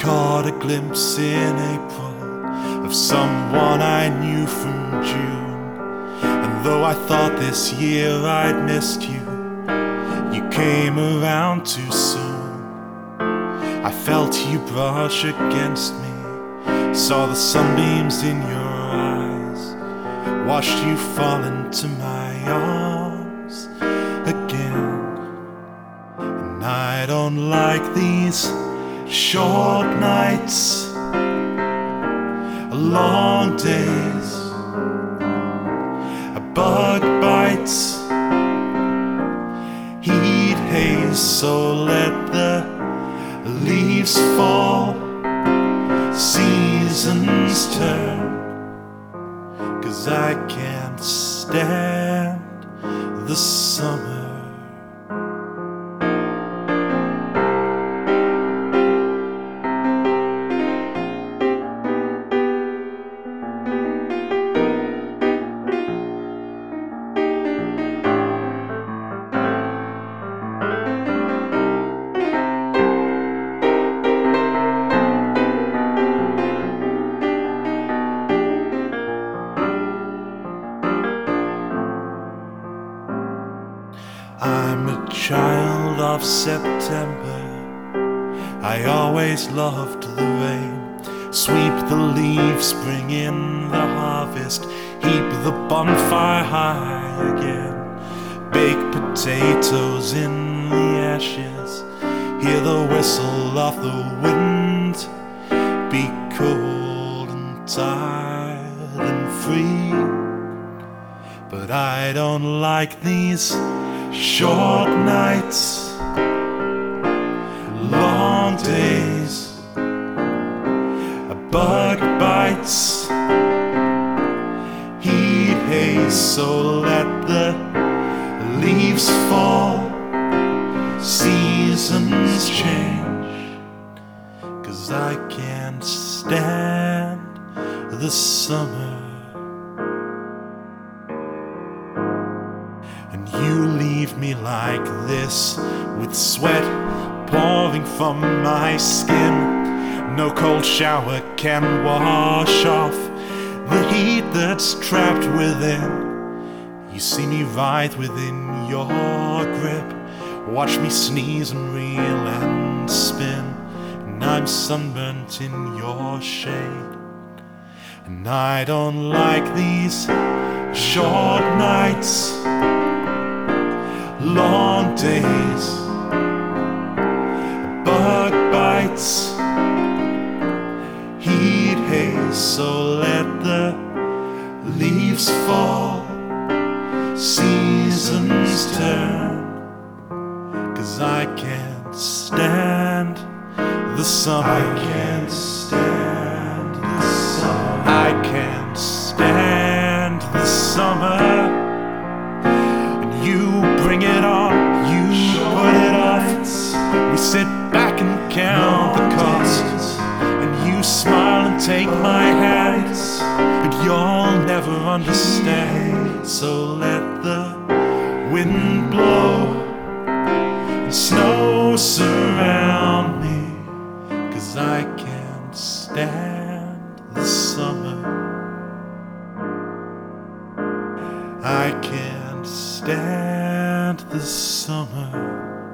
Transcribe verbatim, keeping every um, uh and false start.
caught a glimpse in April of someone I knew from June. And though I thought this year I'd missed you, you came around too soon. I felt you brush against me, saw the sunbeams in your eyes, watched you fall into my arms again. And I don't like these short nights, long days, bug bites, heat haze. So let the leaves fall, seasons turn, 'cause I can't stand the summer. I'm a child of September. I always loved the rain. Sweep the leaves, bring in the harvest, heap the bonfire high again. Bake potatoes in the ashes, hear the whistle of the wind. Be cold and tired and free, but I don't like these short nights, long days, bug bites, heat haze. So let the leaves fall, seasons change, 'cause I can't stand the summer. And you leave me like this, with sweat pouring from my skin. No cold shower can wash off the heat that's trapped within. You see me writhe within your grip, watch me sneeze and reel and spin, and I'm sunburnt in your shade. And I don't like these short nights, long days, bug bites, heat haze. So let the leaves fall, seasons turn, 'cause I can't stand the summer. I can't stand the summer. I can't stand the summer. You bring it on, you put it off. We sit back and count the costs, and you smile and take my hand, but you'll never understand. So let the wind blow and snow surround me, 'cause I can't stand the summer. I can't stand the summer.